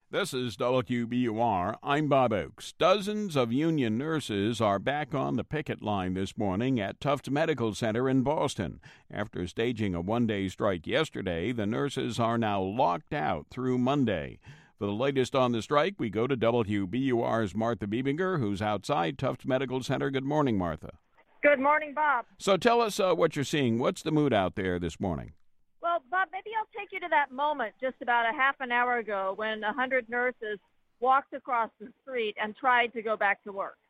This is WBUR. I'm Bob Oakes. Dozens of union nurses are back on the picket line this morning at Tufts Medical Center in Boston. After staging a one-day strike yesterday, the nurses are now locked out through Monday. For the latest on the strike, we go to WBUR's Martha Biebinger, who's outside Tufts Medical Center. Good morning, Martha. Good morning, Bob. So tell us what you're seeing. What's the mood out there this morning? Well, Bob, maybe I'll take you to that moment just about a half an hour ago when 100 nurses walked across the street and tried to go back to work.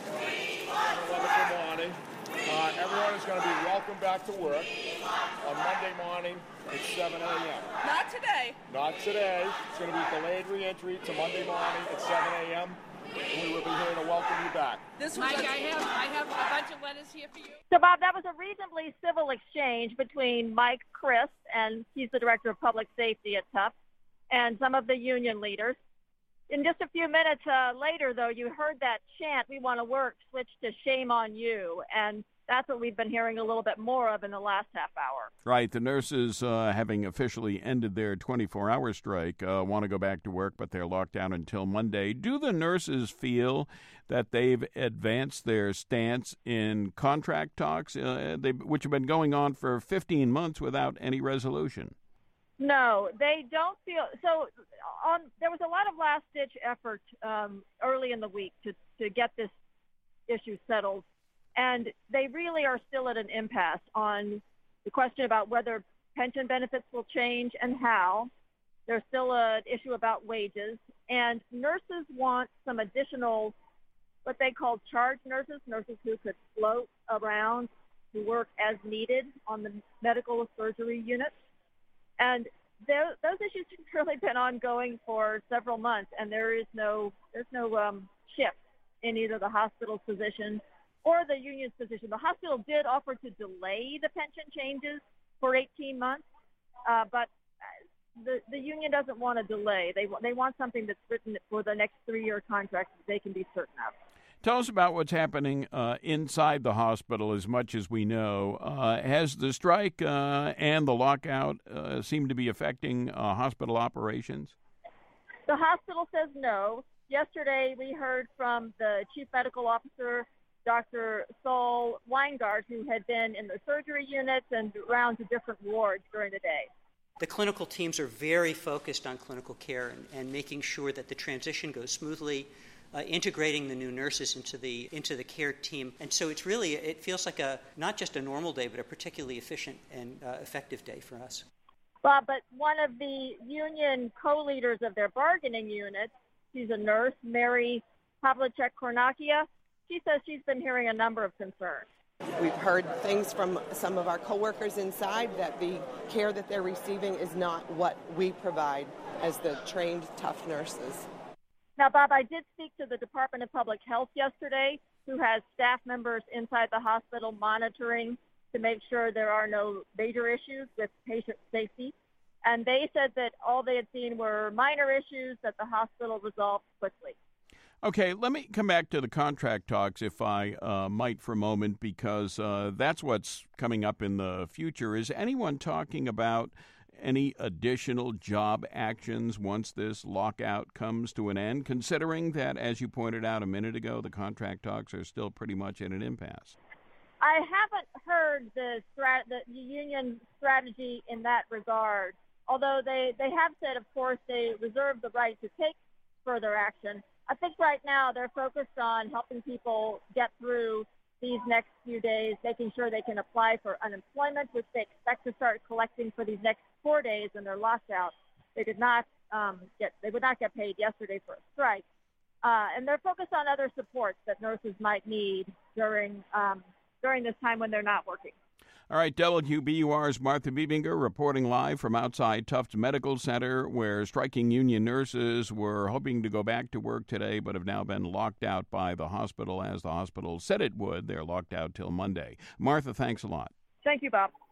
Wonderful morning. Everyone is going to be welcome back to work on Monday morning at 7 a.m. Not today. Not today. It's going to be delayed reentry to Monday morning at 7 a.m. We will be here to welcome you back. Mike, I have a bunch of letters here for you. So, Bob, that was a reasonably civil exchange between Mike Christ, and he's the director of public safety at Tufts, and some of the union leaders. In just a few minutes later, though, you heard that chant, "We want to work," switch to "Shame on you," and that's what we've been hearing a little bit more of in the last half hour. Right. The nurses, having officially ended their 24-hour strike, want to go back to work, but they're locked down until Monday. Do the nurses feel that they've advanced their stance in contract talks, which have been going on for 15 months without any resolution? No, they don't feel so. There was a lot of last-ditch effort early in the week to get this issue settled, and they really are still at an impasse on the question about whether pension benefits will change and how. There's still an issue about wages, and nurses want some additional, what they call charge nurses who could float around to work as needed on the medical surgery units. And those issues have really been ongoing for several months, and there's no shift in either the hospital's position or the union's position. The hospital did offer to delay the pension changes for 18 months, but the union doesn't want to delay. They want something that's written for the next 3-year contract that they can be certain of. Tell us about what's happening inside the hospital as much as we know. Has the strike and the lockout seemed to be affecting hospital operations? The hospital says no. Yesterday we heard from the chief medical officer, Dr. Saul Weingart, who had been in the surgery units and around to different wards during the day. The clinical teams are very focused on clinical care and making sure that the transition goes smoothly, integrating the new nurses into the care team. And so it feels like not just a normal day, but a particularly efficient and effective day for us. Bob, but one of the union co-leaders of their bargaining unit, she's a nurse, Mary Pavlicek-Kornakia, she says she's been hearing a number of concerns. We've heard things from some of our coworkers inside that the care that they're receiving is not what we provide as the trained tough nurses. Now, Bob, I did speak to the Department of Public Health yesterday, who has staff members inside the hospital monitoring to make sure there are no major issues with patient safety. And they said that all they had seen were minor issues that the hospital resolved quickly. Okay, let me come back to the contract talks, if I might, for a moment, because that's what's coming up in the future. Is anyone talking about any additional job actions once this lockout comes to an end, considering that, as you pointed out a minute ago, the contract talks are still pretty much in an impasse? I haven't heard the union strategy in that regard, although they have said, of course, they reserve the right to take further action. I think right now they're focused on helping people get through these next few days, making sure they can apply for unemployment, which they expect to start collecting for these next 4 days in their lockout. They would not get paid yesterday for a strike. And they're focused on other supports that nurses might need during this time when they're not working. All right, WBUR's Martha Biebinger reporting live from outside Tufts Medical Center, where striking union nurses were hoping to go back to work today but have now been locked out by the hospital, as the hospital said it would. They're locked out till Monday. Martha, thanks a lot. Thank you, Bob.